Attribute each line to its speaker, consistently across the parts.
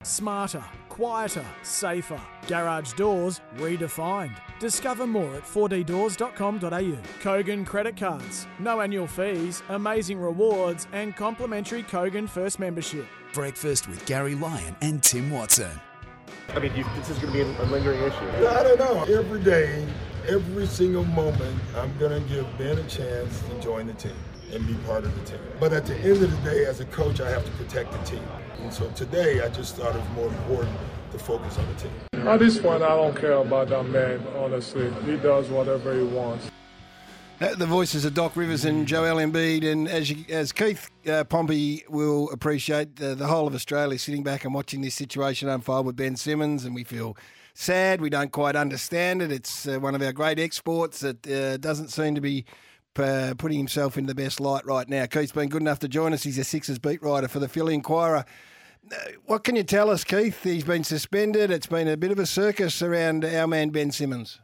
Speaker 1: Smarter, quieter, safer. Garage doors redefined. Discover more at 4ddoors.com.au. Kogan Credit Cards. No annual fees, amazing rewards and complimentary Kogan First membership.
Speaker 2: Breakfast with Gary Lyon and Tim Watson.
Speaker 3: I mean, this is going to be a lingering issue.
Speaker 4: I don't know. Every day, every single moment, I'm going to give Ben a chance to join the team and be part of the team. But at the end of the day, as a coach, I have to protect the team. And so today, I just thought it was more important to focus on the team.
Speaker 5: At this point, I don't care about that man, honestly. He does whatever he wants.
Speaker 6: The voices of Doc Rivers and Joel Embiid, and as Keith Pompey will appreciate, the whole of Australia sitting back and watching this situation unfold with Ben Simmons, and we feel sad. We don't quite understand it. It's one of our great exports that doesn't seem to be putting himself in the best light right now. Keith's been good enough to join us. He's a Sixers beat writer for the Philly Inquirer. What can you tell us, Keith? He's been suspended. It's been a bit of a circus around our man Ben Simmons.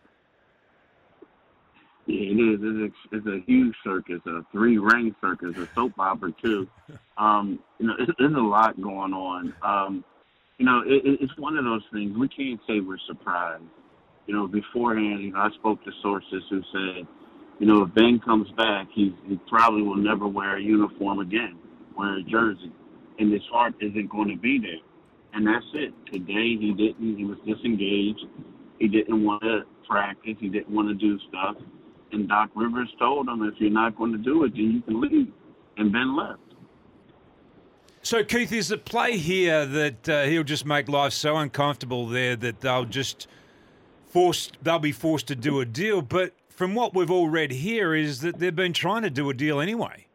Speaker 7: Yeah, it is. It's a huge circus, a three-ring circus, a soap opera too. There's a lot going on. It's one of those things. We can't say we're surprised. Beforehand, I spoke to sources who said, if Ben comes back, he probably will never wear a uniform again, wear a jersey, and his heart isn't going to be there. And that's it. Today he didn't. He was disengaged. He didn't want to practice. He didn't want to do stuff. And Doc Rivers told him, if you're not going to do it, then you can leave. And Ben left.
Speaker 8: So, Keith, is the play here that he'll just make life so uncomfortable there that they'll be forced to do a deal? But from what we've all read here is that they've been trying to do a deal anyway.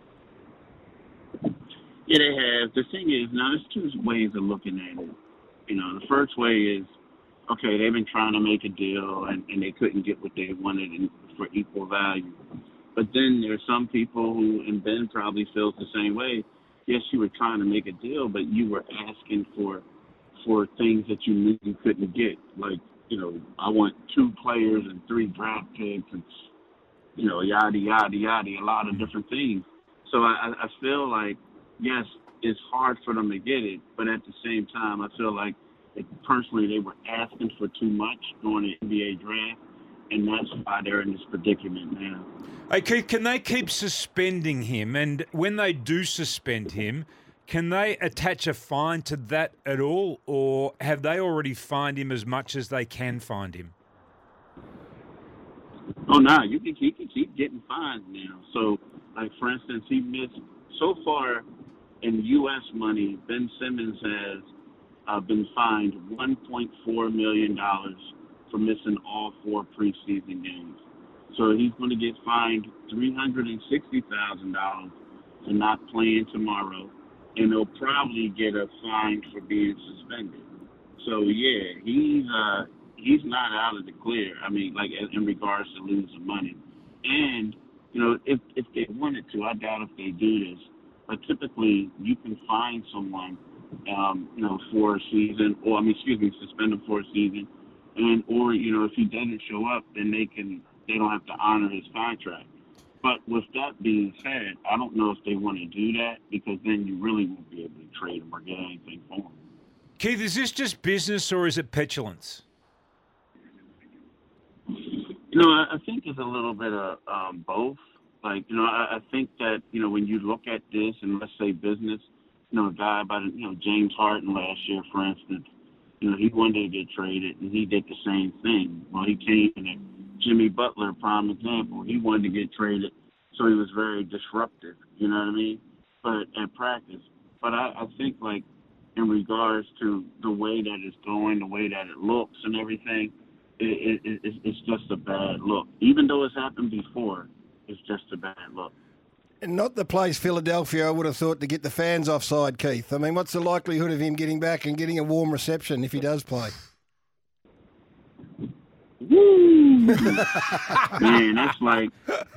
Speaker 7: Yeah, they have. The thing is, now there's two ways of looking at it. The first way is, okay, they've been trying to make a deal and they couldn't get what they wanted for equal value. But then there's some people who, and Ben probably feels the same way, yes, you were trying to make a deal, but you were asking for things that you knew you couldn't get. Like, I want 2 players and 3 draft picks and, yada, yada, yada, a lot of different things. So I feel like, yes, it's hard for them to get it, but at the same time, I feel like personally they were asking for too much during the NBA draft, and that's why they're in this predicament now.
Speaker 8: Hey, Keith, can they keep suspending him? And when they do suspend him, can they attach a fine to that at all, or have they already fined him as much as they can find him?
Speaker 7: Oh, no, he can keep getting fined now. So, like, for instance, he missed, so far in U.S. money, Ben Simmons has been fined $1.4 million for missing all 4 preseason games. So he's going to get fined $360,000 for not playing tomorrow, and he'll probably get a fine for being suspended. So, yeah, he's not out of the clear. I mean, like, in regards to losing money. And, if they wanted to, I doubt if they do this, but typically you can fine someone, for a season, or, suspend them for a season, or, if he doesn't show up, then they don't have to honor his contract. But with that being said, I don't know if they want to do that, because then you really won't be able to trade him or get anything for him.
Speaker 8: Keith, is this just business or is it petulance?
Speaker 7: I think it's a little bit of both. Like, I think that, when you look at this and let's say business, a guy by James Harden last year, for instance, he wanted to get traded and he did the same thing. Well, he came in. Jimmy Butler, prime example, he wanted to get traded, so he was very disruptive, you know what I mean? But at practice. But I think, like, in regards to the way that it's going, the way that it looks and everything, it's just a bad look. Even though it's happened before, it's just a bad look.
Speaker 6: And not the place, Philadelphia, I would have thought, to get the fans offside, Keith. I mean, what's the likelihood of him getting back and getting a warm reception if he does play?
Speaker 7: Woo! Man, that's like,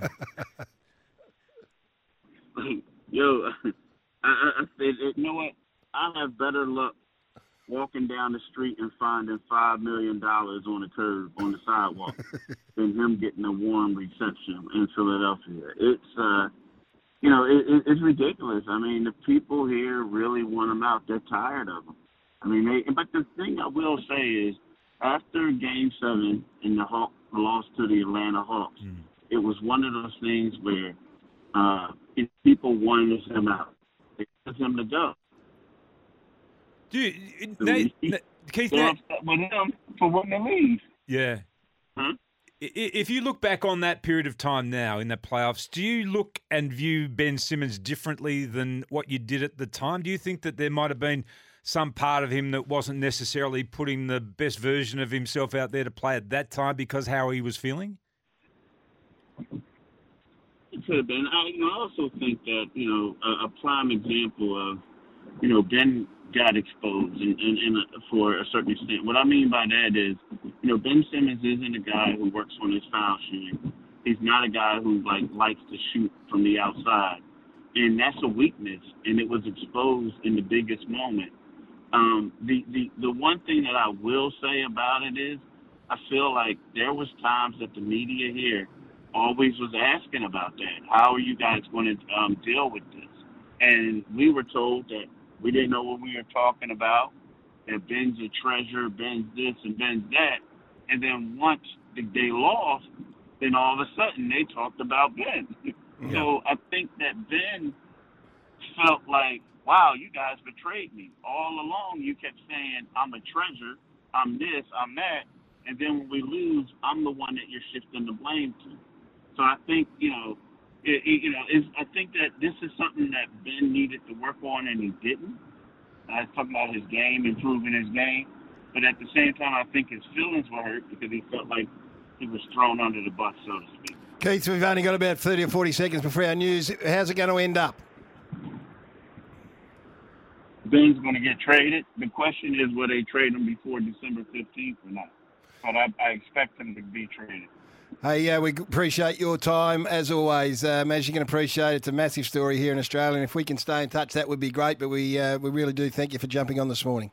Speaker 7: I said, you know what? I have better luck walking down the street and finding $5 million on the curb, on the sidewalk, than him getting a warm reception in Philadelphia. It's, it's ridiculous. I mean, the people here really want him out. They're tired of him. I mean, but the thing I will say is, after Game 7 and the Hawks lost to the Atlanta Hawks, it was one of those things where people wanted him out. They wanted him to go.
Speaker 8: Dude, Keith,
Speaker 7: they're upset with him for wanting to leave.
Speaker 8: Yeah.
Speaker 7: Huh?
Speaker 8: If you look back on that period of time now in the playoffs, do you look and view Ben Simmons differently than what you did at the time? Do you think that there might have been some part of him that wasn't necessarily putting the best version of himself out there to play at that time because how he was feeling?
Speaker 7: It could have been. I also think that, a prime example of, Ben got exposed and for a certain extent. What I mean by that is, Ben Simmons isn't a guy who works on his foul shooting. He's not a guy who likes to shoot from the outside. And that's a weakness, and it was exposed in the biggest moment. The one thing that I will say about it is I feel like there was times that the media here always was asking about that. How are you guys going to deal with this? And we were told that we didn't know what we were talking about, that Ben's a treasure, Ben's this and Ben's that. And then once they lost, then all of a sudden they talked about Ben. Yeah. So I think that Ben felt like, wow, you guys betrayed me. All along you kept saying, I'm a treasure, I'm this, I'm that. And then when we lose, I'm the one that you're shifting the blame to. So I think, I think that this is something that Ben needed to work on and he didn't. I was talking about his game, improving his game. But at the same time, I think his feelings were hurt because he felt like he was thrown under the bus, so to speak.
Speaker 6: Keith, we've only got about 30 or 40 seconds before our news. How's it going to end up?
Speaker 7: Ben's going to get traded. The question is, will they trade him before December 15th or not? But I expect him to be traded.
Speaker 6: Hey, we appreciate your time, as always. As you can appreciate, it's a massive story here in Australia, and if we can stay in touch, that would be great, but we really do thank you for jumping on this morning.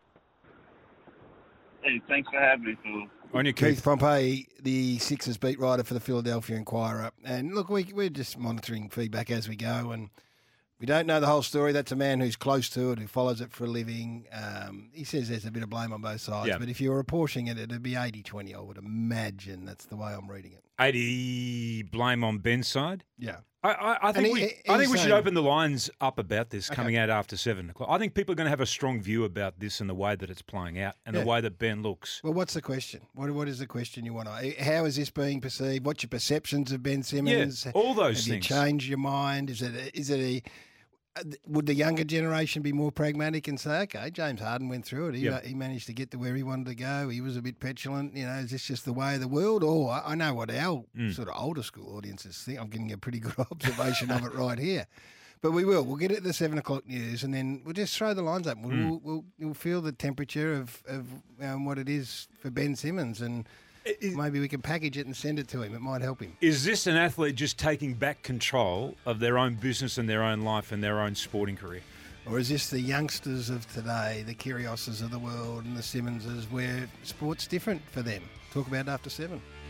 Speaker 7: Hey, thanks for having me, Phil.
Speaker 8: On your
Speaker 6: Keith Pompey, the Sixers beat writer for the Philadelphia Inquirer. And look, we're just monitoring feedback as we go, and we don't know the whole story. That's a man who's close to it, who follows it for a living. He says there's a bit of blame on both sides, but if you were apportioning it, it'd be 80-20, I would imagine. That's the way I'm reading it.
Speaker 8: 80 blame on Ben's side?
Speaker 6: Yeah.
Speaker 8: I think we should open the lines up about this coming out after 7 o'clock. I think people are going to have a strong view about this and the way that it's playing out and the way that Ben looks.
Speaker 6: Well, what's the question? What is the question you want to? How is this being perceived? What's your perceptions of Ben Simmons?
Speaker 8: Yeah, all those things.
Speaker 6: Have you changed your mind? Would the younger generation be more pragmatic and say, okay, James Harden went through it. He managed to get to where he wanted to go. He was a bit petulant. Is this just the way of the world? Or I know what our sort of older school audiences think. I'm getting a pretty good observation of it right here. But we'll get it at the 7 o'clock news, and then we'll just throw the lines up. We'll feel the temperature of what it is for Ben Simmons, and maybe we can package it and send it to him. It might help him.
Speaker 8: Is this an athlete just taking back control of their own business and their own life and their own sporting career?
Speaker 6: Or is this the youngsters of today, the Kyrgioses of the world and the Simmonses, where sport's different for them? Talk about it after 7.